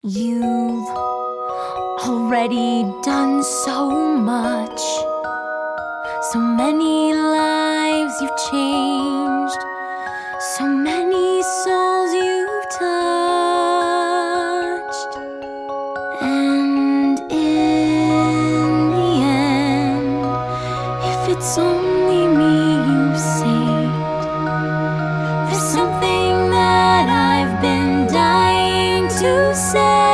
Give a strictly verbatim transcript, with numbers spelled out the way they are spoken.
You've already done so much. So many lives you've changed. So many souls you've touched. And in the end, if it's only me you see, there's something that I've been dying to say.